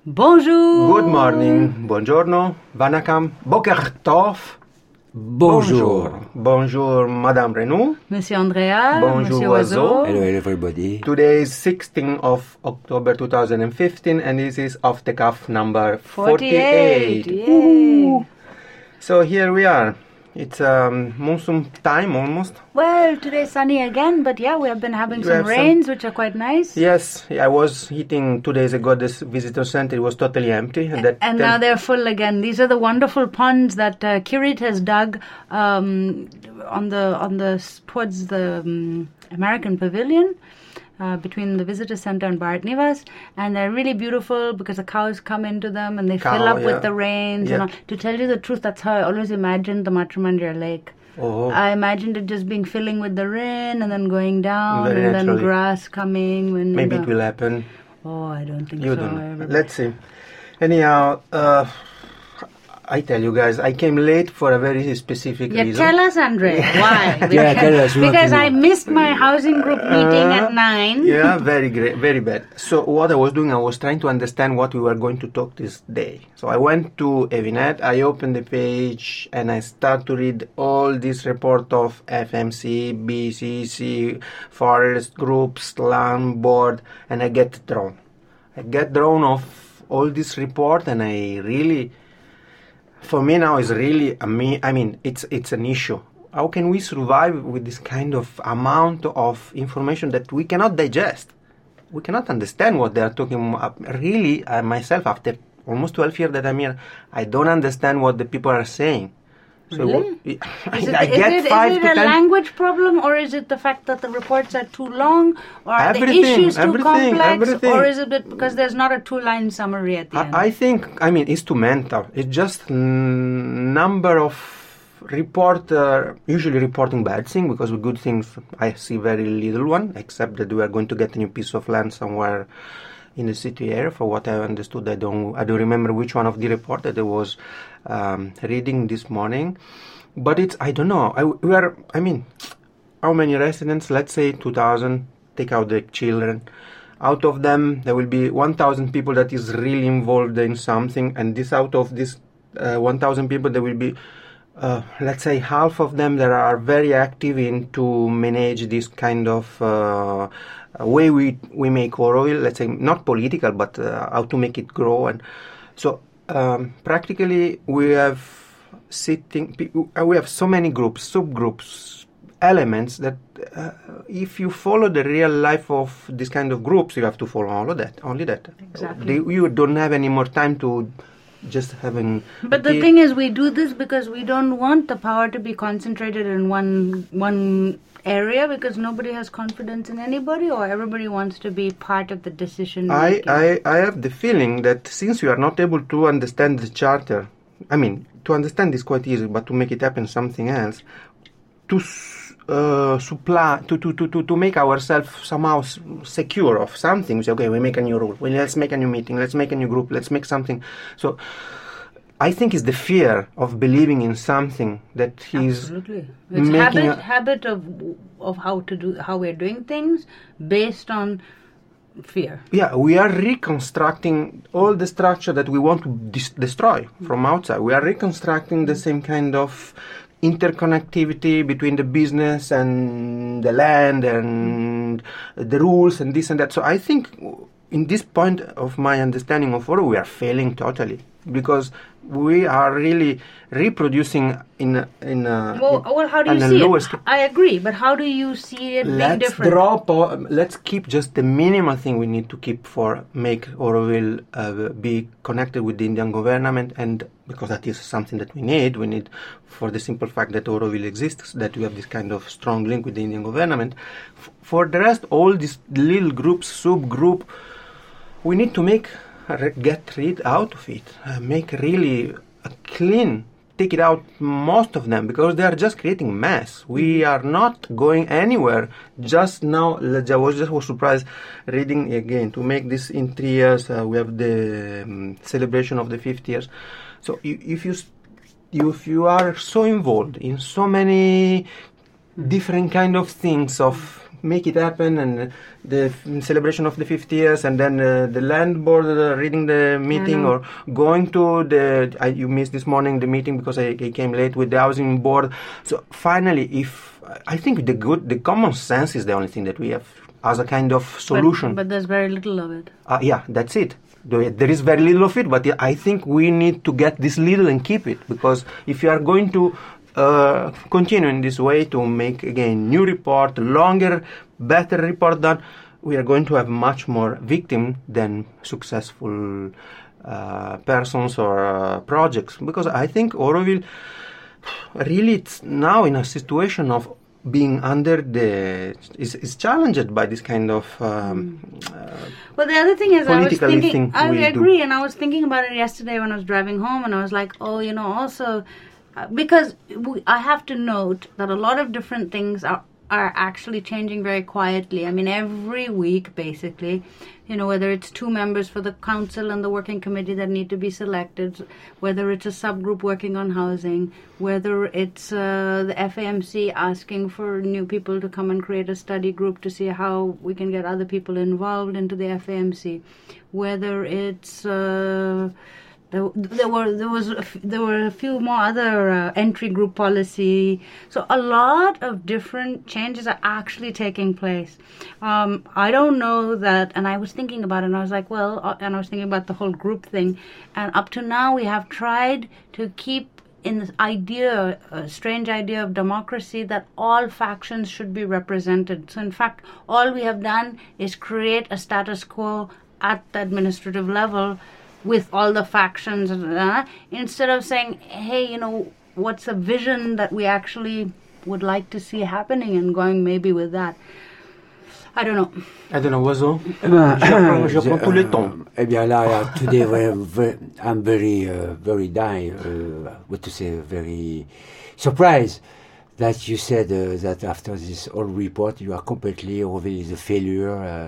Bonjour. Good morning. Buongiorno. Vanakkam. Boker tov. Bonjour. Bonjour, Madame Renou. Monsieur Andrea. Bonjour, Monsieur Oiseau. Hello, everybody. Today is 16th of October 2015 and this is Off the Cuff number 48. Yay. So here we are. It's monsoon time almost. Well, today's sunny again, but yeah, we have been having We some have some- rains, which are quite nice. Yes, I was hitting 2 days ago this visitor center. It was totally empty. And now they're full again. These are the wonderful ponds that Kirit has dug towards the American Pavilion. Between the visitor center and Bharat Nivas, and they're really beautiful because the cows come into them and they fill up yeah. with the rains. Yeah. And all. To tell you the truth, that's how I always imagined the Matramandira Lake. Oh. I imagined it just being filling with the rain and then going down Very and then naturally. grass coming. When Maybe it will happen. Oh, I don't think You so. don't know. Let's see. Anyhow, I tell you guys, I came late for a very specific Yeah, reason. tell us, Andre, why? Yeah, tell us, we want Because to know. I missed my housing group meeting at 9. Yeah, very great, very bad. So what I was doing, I was trying to understand what we were going to talk this day. So I went to Evinet, I opened the page, and I start to read all this report of FMC, BCC, forest groups, land board, and I get drawn. I get drawn of all this report, and I really, for me now, is really it's an issue. How can we survive with this kind of amount of information that we cannot digest? We cannot understand what they are talking about. Really, I myself, after almost 12 years that I'm here, I don't understand what the people are saying. So Really? Is I get it 5 to a 10. language problem, or is it the fact that the reports are too long, or are the Everything, issues too everything, complex, everything. or is it because there's not a 2-line summary at the end? I think, it's too mental. It's just number of usually reporting bad thing, because with good things I see very little one, except that we are going to get a new piece of land somewhere in the city area. For what I understood, I don't remember which one of the report that I was reading this morning, but I don't know. How many residents? Let's say 2,000. Take out the children. Out of them, there will be 1,000 people that is really involved in something, and out of this 1,000 people, there will be, let's say, half of them that are very active in to manage this kind of way we make oil. Let's say not political, but how to make it grow. And so practically we have so many groups, subgroups, elements that if you follow the real life of this kind of groups, you have to follow only that. Exactly. You don't have any more time to just having. But the thing is, we do this because we don't want the power to be concentrated in one area, because nobody has confidence in anybody, or everybody wants to be part of the decision making. I have the feeling that since you are not able to understand the charter, to understand is quite easy, but to make it happen something else, to supply, to make ourselves somehow secure of something. We say, okay, we make a new rule. Well, let's make a new meeting. Let's make a new group. Let's make something. So I think it's the fear of believing in something that is Absolutely. It's habit of how we're doing things based on fear. Yeah, we are reconstructing all the structure that we want to destroy from outside. We are reconstructing the same kind of interconnectivity between the business and the land and the rules and this and that. So I think in this point of my understanding of order, we are failing totally, because we are really reproducing in a how do you see lower it? scale. I agree, but how do you see it being different? Let's keep just the minimal thing we need to keep for make Oroville be connected with the Indian government, and because that is something that we need for the simple fact that Oroville exists, that we have this kind of strong link with the Indian government. For the rest, all these little groups, subgroup, we need to get rid out of it, make really a clean, take it out, most of them, because they are just creating mess. We are not going anywhere. Just now, I was surprised reading again, to make this in 3 years, we have the celebration of the 50 years. So if you are so involved in so many different kind of things, of make it happen, and the celebration of the 50 years, and then the land board reading the meeting, or going to you missed this morning the meeting because I came late with the housing board. So finally, I think the common sense is the only thing that we have as a kind of solution. But there's very little of it. Yeah, that's it. There is very little of it, but I think we need to get this little and keep it, because if you are going to continue in this way to make again new report, longer, better report done, we are going to have much more victims than successful persons or projects. Because I think Auroville really it's now in a situation of being is challenged by this kind of well, the other thing is I agree, and I was thinking about it yesterday when I was driving home, and I was like, also because I have to note that a lot of different things are actually changing very quietly. I mean, every week, basically, whether it's 2 members for the council and the working committee that need to be selected, whether it's a subgroup working on housing, whether it's the FAMC asking for new people to come and create a study group to see how we can get other people involved into the FAMC, whether it's there were a few more other entry group policy. So a lot of different changes are actually taking place. I don't know that, and I was thinking about it, and I was like, and I was thinking about the whole group thing, and up to now we have tried to keep in this strange idea of democracy that all factions should be represented. So in fact, all we have done is create a status quo at the administrative level with all the factions, instead of saying, hey, what's a vision that we actually would like to see happening, and going maybe with that. I don't know. Oiseau. Je prends tous les temps. Eh bien là, today I'm very very surprised that you said that after this whole report you are completely Auroville is a failure.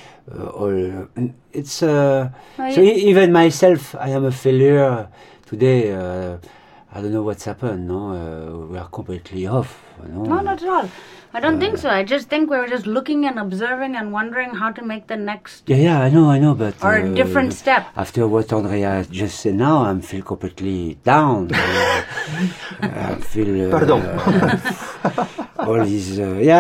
It's so even myself, I am a failure today. I don't know what's happened. No, we are completely off. No, not at all. I don't think so. I just think we're just looking and observing and wondering how to make the next. Yeah, I know, but or a different step. After what Andrea just said, now I feel completely down. I feel. Pardon. All these,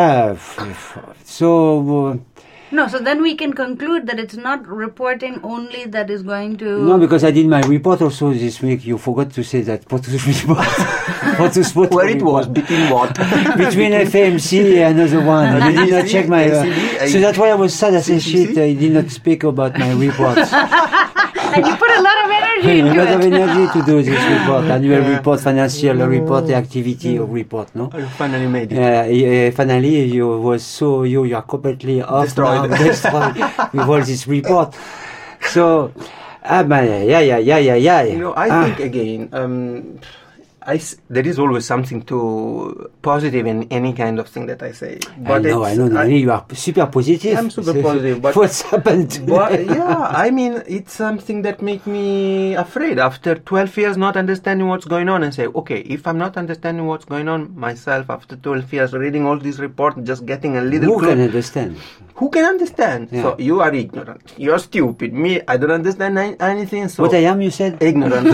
so. No, so then we can conclude that it's not reporting only that is going to... No, because I did my report also this week. You forgot to say that report. Where it was, between what? Between FAMC and another one. I did not check my... so that's why I was sad. I said, shit, I did not speak about my reports. And you put a lot of energy into it. A lot of energy to do this report. Annual report, financial report, the activity report, no? You finally made it. Finally, you are completely off destroyed with all this report. So, I think again, there is always something too positive in any kind of thing that I say. But I know. You are super positive. I'm super positive. But what's happened? I mean, it's something that makes me afraid after 12 years not understanding what's going on, and say, okay, if I'm not understanding what's going on myself after 12 years reading all these reports, just getting a little Who can understand? Who can understand? Yeah. So you are ignorant. You're stupid. Me, I don't understand anything. So what I am, you said? Ignorant.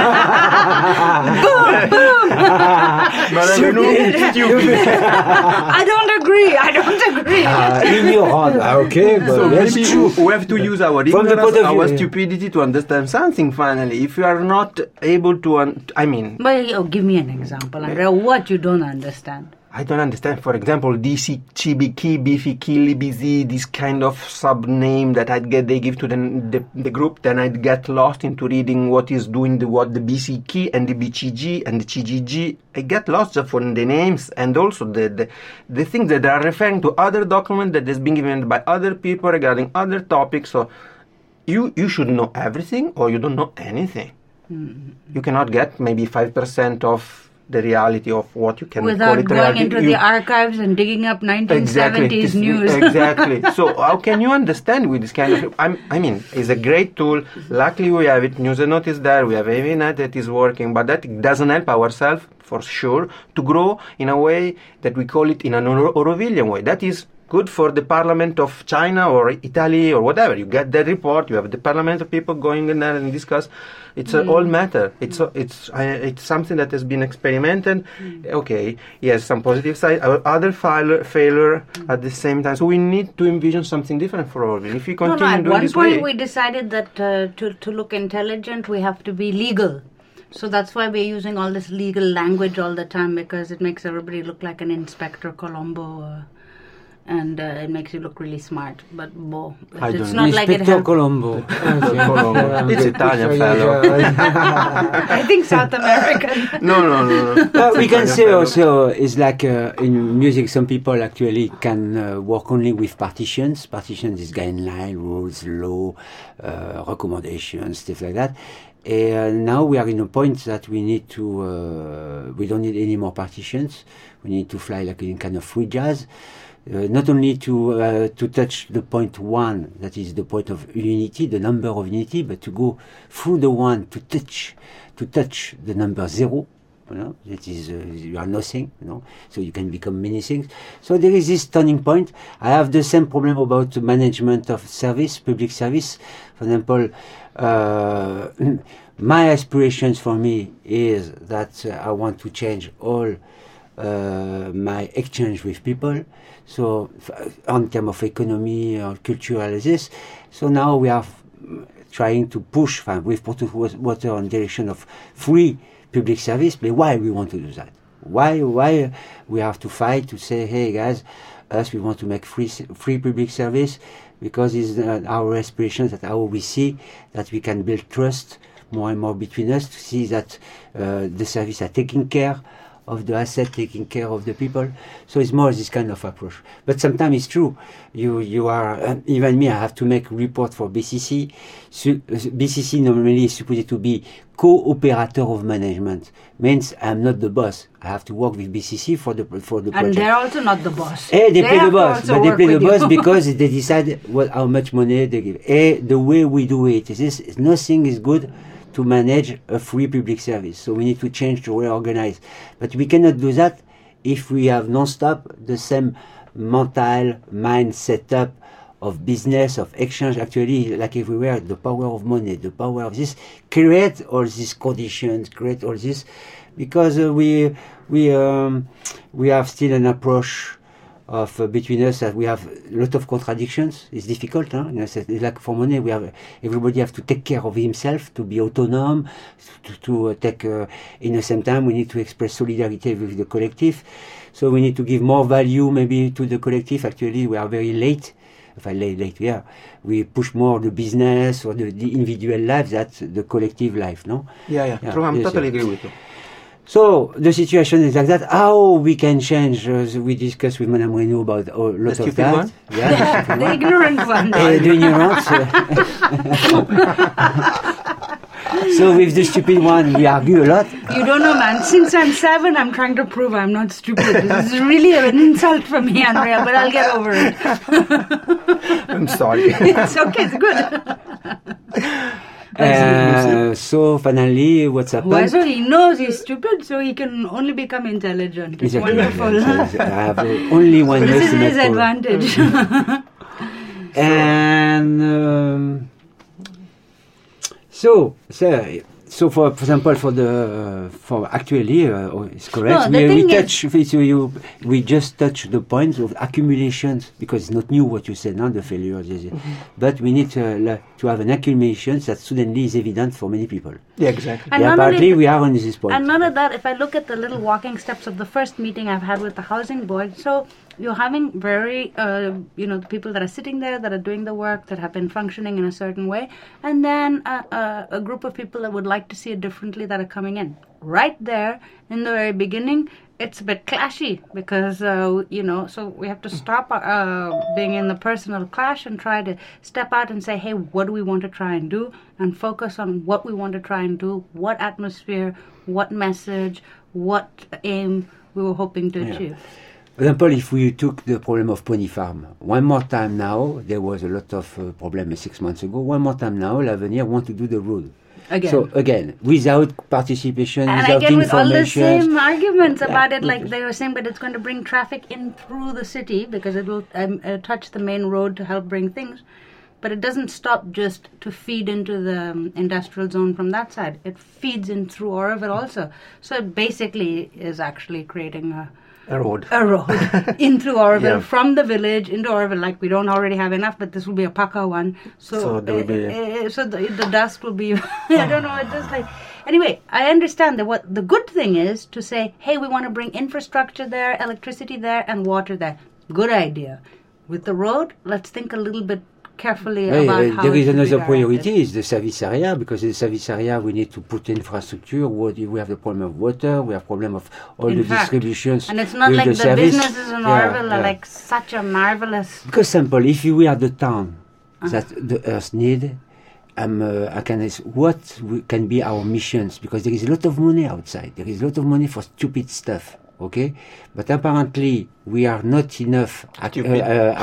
Stupid. I don't agree. Ignorant. Okay, but so that's maybe true. We have to use our ignorance, our stupidity to understand something finally. If you are not able to, But give me an example, Andrea. What you don't understand? I don't understand. For example, DC, Chibiki, Bifiki, Libizi, this kind of sub-name that they give to the group, then I'd get lost into reading what is doing the BCK and the BCG and the CGG. I get lost just from the names and also the things that are referring to other documents that has been given by other people regarding other topics. So you should know everything or you don't know anything. Mm-hmm. You cannot get maybe 5% of the reality of what you can without call it going reality. Into the archives and digging up 1970s news. Exactly. So how can you understand with this kind of... it's a great tool. Luckily we have it. News and Note is there. We have AVNet that is working. But that doesn't help ourselves, for sure, to grow in a way that we call it in an Aurovillian way. That is good for the parliament of China or Italy or whatever. You get that report, you have the parliament of people going in there and discuss. It's an old matter. It's something that has been experimented. Okay, yes, some positive side, other failure at the same time. So we need to envision something different for all. If we continue doing this way... At one point we decided that to look intelligent, we have to be legal. So that's why we're using all this legal language all the time, because it makes everybody look like an Inspector Colombo. And it makes you look really smart, but it's not like it Inspector Colombo. It's Italian fellow. I think South American. No. We can say also, it's like in music, some people actually can work only with partitions. Partitions is guideline, rules, law, recommendations, stuff like that. And now we are in a point that we need to, we don't need any more partitions. We need to fly like in kind of free jazz. Not only to touch the point 1, that is the point of unity, the number of unity, but to go through the 1 to touch the number 0. That is you are nothing. So you can become many things. So there is this turning point. I have the same problem about the management of service, public service. For example, my aspirations for me is that I want to change all my exchange with people. So, on terms of economy or cultural this, so now we are trying to push with water on direction of free public service. But why we want to do that? Why we have to fight to say, hey guys, we want to make free public service, because it's our aspirations, that how we see that we can build trust more and more between us, to see that the service are taking care of the asset, taking care of the people. So it's more this kind of approach. But sometimes it's true. You are, even me, I have to make report for BCC. BCC normally is supposed to be co-operator of management. Means I'm not the boss. I have to work with BCC for the project. And they're also not the boss. They play the boss. But they play the boss because they decide how much money they give. The way we do it is nothing is good to manage a free public service. So we need to change, to reorganize. But we cannot do that if we have non-stop the same mental mind setup of business, of exchange. Actually, like everywhere, the power of money, the power of this, create all these conditions, create all this, because we have still an approach of between us that we have a lot of contradictions. It's difficult, it's like for money, everybody have to take care of himself, to be autonomous, to take in the same time we need to express solidarity with the collective. So we need to give more value maybe to the collective. Actually, we are very late. We push more the business or the individual life than the collective life, no? Yeah. True, I'm totally agree with you. So the situation is like that. How we can change? We discussed with Madame Renaud about a lot of that. One? Yeah, the ignorant one. The ignorant. So with the stupid one, we argue a lot. You don't know, man. Since I'm 7, I'm trying to prove I'm not stupid. This is really an insult for me, Andrea, but I'll get over it. I'm sorry. It's okay. It's good. So finally, what's happened? Well, so he knows he's stupid, so he can only become intelligent. It's wonderful. I have only one. This is his advantage. And so for example, for actually, it's correct. No, we just touch the points of accumulations, because it's not new what you said, the failures. But we need to have an accumulation that suddenly is evident for many people. Yeah, exactly. And partly we are on this point. And none of that, if I look at the little walking steps of the first meeting I've had with the housing board, so you're having very, the people that are sitting there, that are doing the work, that have been functioning in a certain way, and then a group of people that would like to see it differently that are coming in. Right there, in the very beginning, it's a bit clashy, because, so we have to stop being in the personal clash and try to step out and say, hey, what do we want to try and do? And focus on what we want to try and do, what atmosphere, what message, what aim we were hoping to achieve. For example, if we took the problem of Pony Farm, one more time now, there was a lot of problems 6 months ago. One more time now, L'Avenir want to do the road. Again. So again, without participation, and without again with all the information. same arguments about it, like they were saying, but it's going to bring traffic in through the city because it will touch the main road to help bring things. But it doesn't stop just to feed into the industrial zone from that side. It feeds in through Oroville also. So it basically is actually creating a road in through Oroville from the village into Oroville. Like we don't already have enough, but this will be a pucka one. So the dust will be. I don't know. It's just like anyway. I understand that what the good thing is to say, hey, we want to bring infrastructure there, electricity there, and water there. Good idea. With the road, let's think a little bit carefully about how there is another directed. priority is the service area, because in the service area we need to put infrastructure. We have the problem of water, we have problem of all the distributions. And it's not like the businesses in Oroville are like such a marvelous. Because simple, if we are the town that the earth need, what can be our missions? Because there is a lot of money outside. There is a lot of money for stupid stuff. Okay, but apparently we are not enough. We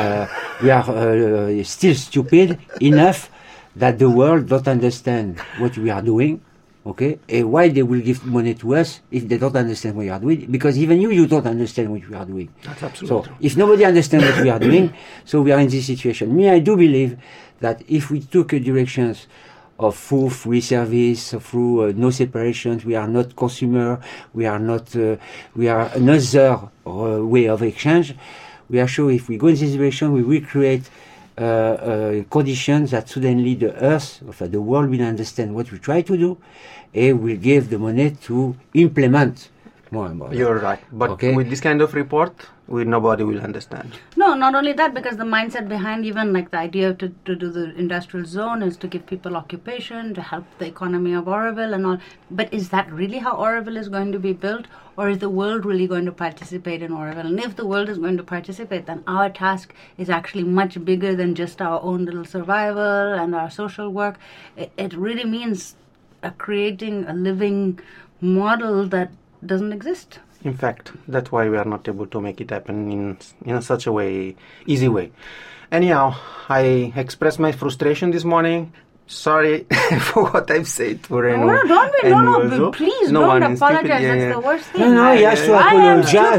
are still stupid enough that the world don't understand what we are doing. Okay, and why they will give money to us if they don't understand what we are doing? Because even you don't understand what we are doing. That's absolutely true. If nobody understands what we are doing, so we are in this situation. I do believe that if we took directions of full free service, through no separations, we are not consumer, we are another way of exchange. We are sure if we go in this direction, we will create conditions that suddenly the earth, the world will understand what we try to do, and will give the money to implement more and more. You're right. But with this kind of report, nobody will understand. No, not only that, because the mindset behind even like the idea to do the industrial zone is to give people occupation, to help the economy of Oroville and all. But is that really how Oroville is going to be built? Or is the world really going to participate in Oroville? And if the world is going to participate, then our task is actually much bigger than just our own little survival and our social work. It really means creating a living model that doesn't exist. In fact, that's why we are not able to make it happen in such a easy way. Anyhow, I expressed my frustration this morning. Sorry for what I've said to Renu. No, please don't apologize. That's the worst thing. No, he has to apologize.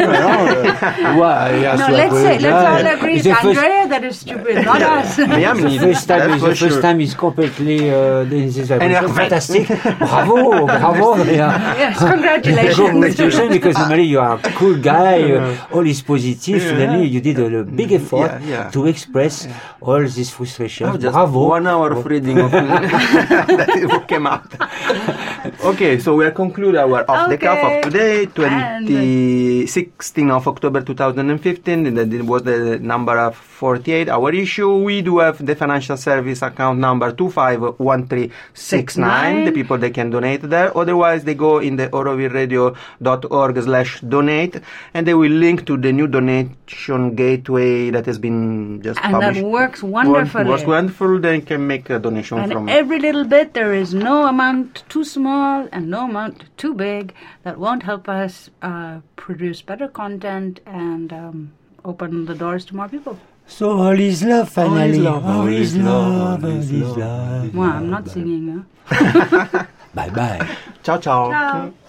Let's all agree it's Andrea that is stupid, not us. The first time is completely fantastic. Bravo. Yes, congratulations. Because normally you are a cool guy, all is positive. Suddenly you did a big effort to express all this frustration. Bravo. 1 hour of reading of that came out. Okay, so we'll conclude our Off the Cuff of today, 16th of October 2015. That was the number of 48. Our issue, we do have the financial service account number 251369. The people, they can donate there. Otherwise, they go in the orovilleradio.org/donate, and they will link to the new donation gateway that has been just published. And that works wonderfully. Works wonderful. They can make a donation from every little bit. There is no amount too small and no amount too big that won't help us produce better content and open the doors to more people. So all is love, finally. All is love. Well, I'm not singing. Bye-bye. Ciao, ciao. Ciao.